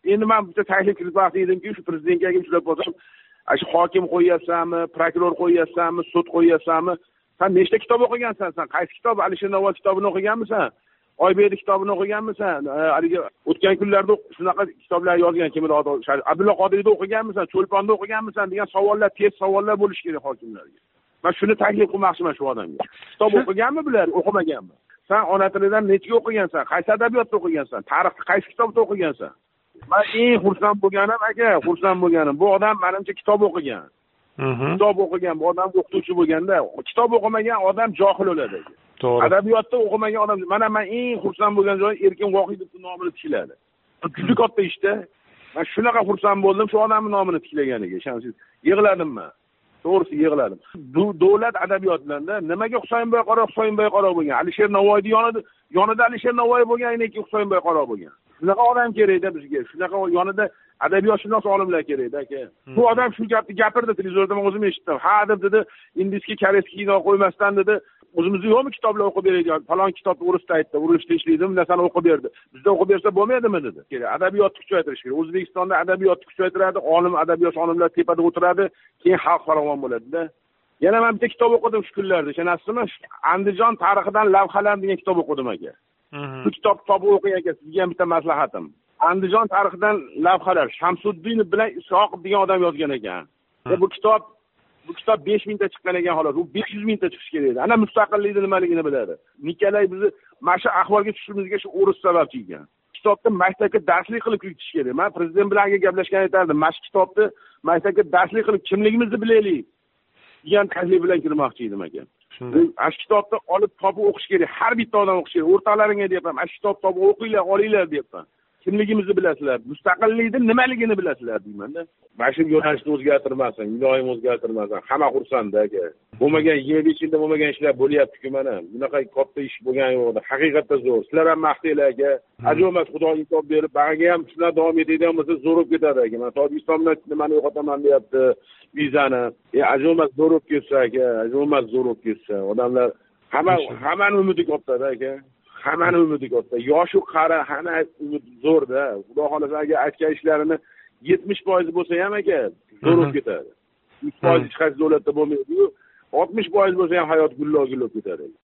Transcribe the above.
endi men bitta taklif kiritmoqchi edimki, shu prezidentga shular bo'lsam, shu hokim qo'yyapsanmi, prokuror qo'yyapsanmi, sud qo'yyapsanmi? Sen nechta kitob o'qigansan? Sen qaysi kitob? Alisher Navoiy kitobini o'qiganmisan? Oybekning kitobini o'qiganmisan? Haligi o'tgan kunlarda shunaqa kitoblar yozgan kimdir, Abdulla Qodiriyni o'qiganmisan? Cho'lponni o'qiganmisan degan savollar, test savollar bo'lishi kerak hokimlarga. Men shuni taklif qilmoqchiman shu odamga. Kitob o'qiganmi bular, o'qimaganmi? Sen ona tilidan nechga o'qigansan? Qaysi adabiyotda o'qigansan? Tarixni qaysi kitobda o'qigansan? Men eng xursand bo'lganim aka, xursand bo'lganim bu odam menimcha kitob o'qigan. Kitob o'qigan bu odam o'qituvchi bo'lganda, kitob o'qimagan odam johil o'ladi. To'g'ri. Adabiyotda o'qimagan odam, men eng xursand bo'lgan joyi Erkin Vohidovning nomini tikladi. Juda katta ishda. Men shunaqa xursand bo'ldim shu odamning nomini tiklaganiga, ishonasiz. Yig'ladim men. To'g'risi yig'ladim. Davlat adabiyotlarida nimaga Husaynboy Qaro bo'lgan? Alisher Navoiyning yonida Alisher Navoiy bo'lganidan keyin Husaynboy Qaro bo'lgan. Shunaqa odam kerak-da bizga. Shunaqa yonida adabiyotshunos olimlar kerak-da aka. Bu odam shu gapni gapirdi televizorda, men o'zim eshitdim. Ha dedi, indiyskiy koreyskiy kino qo'ymasdan dedi, o'zimizda yo'qmi kitoblar o'qib beradigan? Falon kitobni o'risda aytdi, urushda ishlaydi, narsani o'qib berdi. Bizda o'qib bersa bo'lmaydimi dedi. Kerak, adabiyotni kuchaytirish kerak. O'zbekistonda adabiyotni kuchaytiradi, adabiyot olimlar tepada o'tiradi, keyin xalq farovon bo'ladi-da. Yana men bitta kitob o'qidim shu kunlarda, ishonasizmi? Andijon tarixidan lavhalar degan kitob o'qidim aka. Bu kitobni o'qing aka, sizga ham bitta maslahatim. Andijon tarixidan lavhalar Shamsuddin bilan Isoqov degan odam yozgan ekan. Bu kitob 5 mingta chiqqan ekan xolos. U 500 mingta chiqish kerak edi. Ana mustaqillikni nimaligini biladi. Nikolay bizni mana shu ahvolga tushishimizga shu o'ris sababchi ekan. Kitobni maktabga darslik qilib kiritish kerak. Men prezident bilan gaplashgan etardim. Mana shu kitobni maktabga darslik qilib kimligimizni bilaylik degan taklif bilan kirmoqchi edim aka. Mana shu kitobni olib topib o'qish kerak. Har bitta odam o'qish kerak. O'rtalaringga deyapman. Mana shu kitobni topib o'qinglar, olinglar deyapman. Kimligimizni bilasizlar, mustaqillikni nimaligini bilasizlar deyman-da. Mana shu yo'nalishni o'zgartirmasin, iloyim o'zgartirmasin. Hamma xursand aka. Bo'lmagan 25 yilda bo'lmagan ishlar bo'lyapti-ku mana. Bunaqa katta ish bo'lgan yo'q. Haqiqatda zo'r. Sizlar ham maqtanglar aka. Ajoyib Xudo insof berib, bag'iga ham shular davom etadigan bo'lsa zo'rib ketadi aka. Men Tojikistondan nimani yo'qotaman deyapti, vizani. Ajoyib zo'rib ketsa aka, ajoyib zo'rib ketsa. Odamlar hammani umidi katta aka. Hammani umidi katta. Yoshu qari hamma umid zo'rda. Xudo xolasa agar aytgan ishlarini 70% bo'lsa ham aka, zo'rib ketadi. 100% hech qaysi davlatda bo'lmaydi-ku. 60% bo'lsa ham hayot gullo ketadi.